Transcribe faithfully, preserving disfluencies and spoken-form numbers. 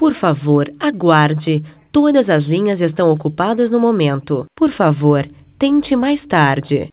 Por favor, aguarde. Todas as linhas estão ocupadas no momento. Por favor, tente mais tarde.